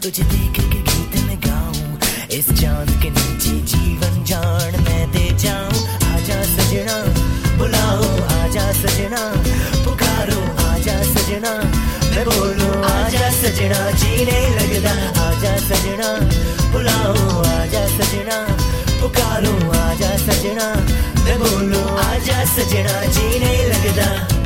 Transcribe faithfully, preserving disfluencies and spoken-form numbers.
तुझे देख के गीत में गाऊं, इस चांद के नीचे जीवन जान मैं दे जाऊं। आजा सजना बुलाओ, आजा सजना पुकारो, आजा सजना मैं बोलूं, आजा सजना जी नहीं लगता। आजा सजना बुलाओ, आजा सजना पुकारो, आजा सजना मैं बोलूं, आजा सजना जी नहीं लगता।